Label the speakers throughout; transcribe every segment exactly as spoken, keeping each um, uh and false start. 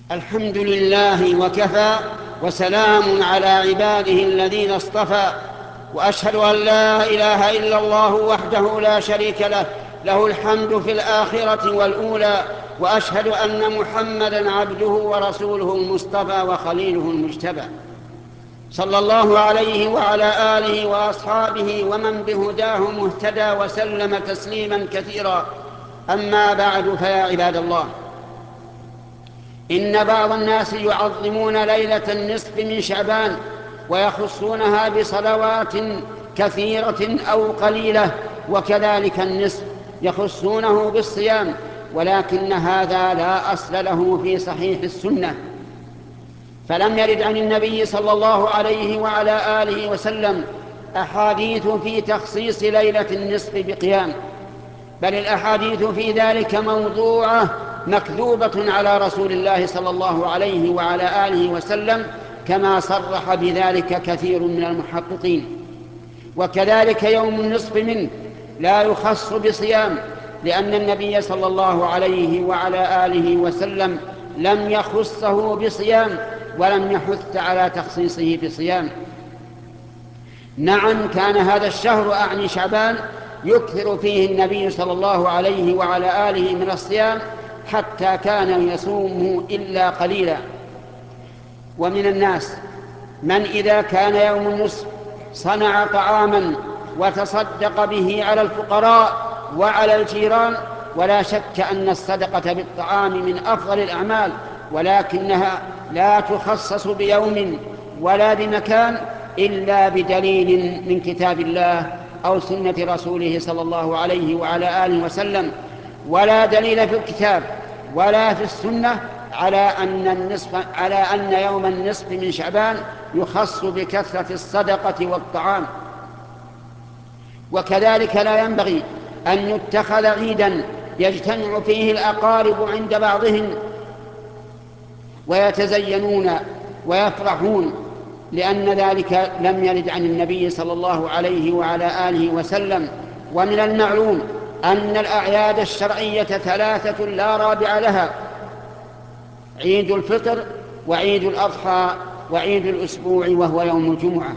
Speaker 1: الحمد لله وكفى، وسلام على عباده الذين اصطفى، وأشهد أن لا إله إلا الله وحده لا شريك له، له الحمد في الآخرة والأولى، وأشهد أن محمدًا عبده ورسوله المصطفى وخليله المجتبى، صلى الله عليه وعلى آله وأصحابه ومن بهداه مهتدى وسلم تسليمًا كثيرا. أما بعد، فيا عباد الله، إن بعض الناس يعظمون ليلة النصف من شعبان ويخصونها بصلوات كثيرة أو قليلة، وكذلك النصف يخصونه بالصيام، ولكن هذا لا أصل له في صحيح السنة، فلم يرد عن النبي صلى الله عليه وعلى آله وسلم أحاديث في تخصيص ليلة النصف بقيام، بل الأحاديث في ذلك موضوعة مكذوبة على رسول الله صلى الله عليه وعلى آله وسلم، كما صرح بذلك كثير من المحققين. وكذلك يوم النصف منه لا يخص بصيام، لأن النبي صلى الله عليه وعلى آله وسلم لم يخصه بصيام ولم يحث على تخصيصه بصيام. نعم، كان هذا الشهر أعني شعبان يكثر فيه النبي صلى الله عليه وعلى آله من الصيام، حتى كان يصوم إلا قليلا. ومن الناس من إذا كان يوم النصف صنع طعاما وتصدق به على الفقراء وعلى الجيران، ولا شك أن الصدقة بالطعام من أفضل الأعمال، ولكنها لا تخصص بيوم ولا بمكان إلا بدليل من كتاب الله أو سنة رسوله صلى الله عليه وعلى آله وسلم، ولا دليل في الكتاب ولا في السنة على أن النصف على أن يوم النصف من شعبان يخص بكثرة الصدقة والطعام. وكذلك لا ينبغي أن يتخذ عيدا يجتمع فيه الأقارب عند بعضهم ويتزينون ويفرحون، لأن ذلك لم يرد عن النبي صلى الله عليه وعلى آله وسلم. ومن المعلوم أن الأعياد الشرعية ثلاثة لا رابع لها: عيد الفطر وعيد الأضحى وعيد الأسبوع وهو يوم الجمعة.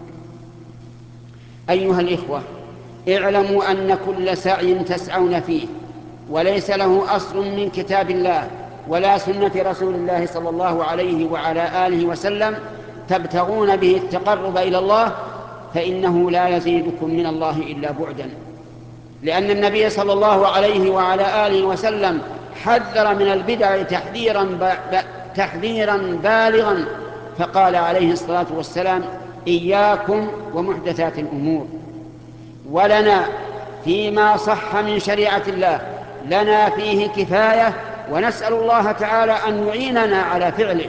Speaker 1: أيها الإخوة، اعلموا أن كل سعي تسعون فيه وليس له أصل من كتاب الله ولا سنة رسول الله صلى الله عليه وعلى آله وسلم تبتغون به التقرب إلى الله، فإنه لا يزيدكم من الله إلا بعدا، لأن النبي صلى الله عليه وعلى آله وسلم حذر من البدع تحذيرا, تحذيرا بالغا، فقال عليه الصلاة والسلام: إياكم ومحدثات الأمور. ولنا فيما صح من شريعة الله لنا فيه كفاية، ونسأل الله تعالى أن يعيننا على فعله.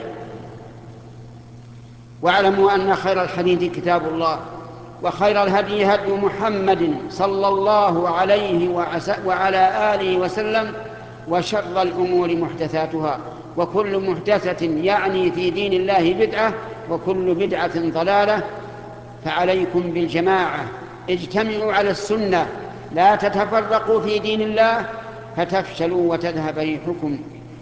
Speaker 1: واعلموا أن خير الحديث كتاب الله، وخير الهدي هدي محمد صلى الله عليه وعلى آله وسلم، وشر الأمور محدثاتها، وكل محدثة يعني في دين الله بدعة، وكل بدعة ضلالة. فعليكم بالجماعة، اجتمعوا على السنة، لا تتفرقوا في دين الله فتفشلوا وتذهب ريحكم.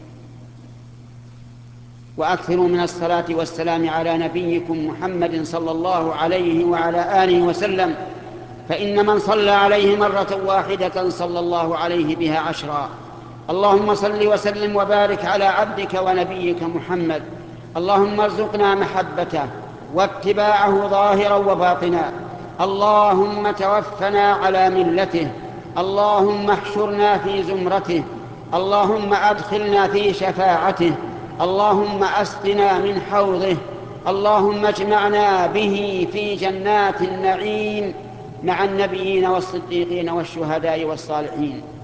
Speaker 1: وأكثروا من الصلاة والسلام على نبيكم محمد صلى الله عليه وعلى آله وسلم، فإن من صلى عليه مرة واحدة صلى الله عليه بها عشرا. اللهم صل وسلم وبارك على عبدك ونبيك محمد. اللهم ارزقنا محبته واتباعه ظاهرا وباطنا. اللهم توفنا على ملته. اللهم احشرنا في زمرته. اللهم أدخلنا في شفاعته. اللهم أسقنا من حوضه. اللهم اجمعنا به في جنات النعيم مع النبيين والصديقين والشهداء والصالحين.